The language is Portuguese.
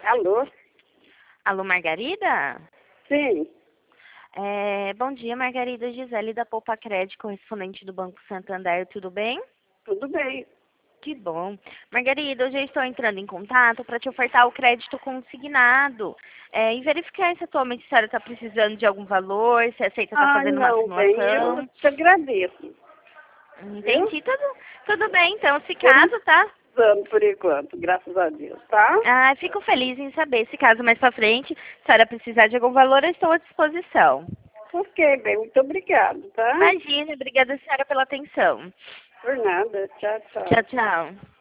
Alô? Alô, Margarida? Sim, Bom dia, Margarida. Gisele da Poupa Crédito, correspondente do Banco Santander, tudo bem? tudo bem. Que bom. Margarida, eu já estou entrando em contato para te ofertar o crédito consignado e verificar se atualmente a senhora está precisando de algum valor, se aceita estar Ai, fazendo uma não, bem, eu simulação. te agradeço, viu? Entendi, tudo bem, então, se Eu não caso, tá? precisando por enquanto, graças a Deus, tá? Ah, fico feliz em saber. Se caso mais para frente a senhora precisar de algum valor, eu estou à disposição. Ok, bem, muito obrigado, tá? Imagina, obrigada, senhora, pela atenção. Por nada, tchau, Tchau, tchau. tchau.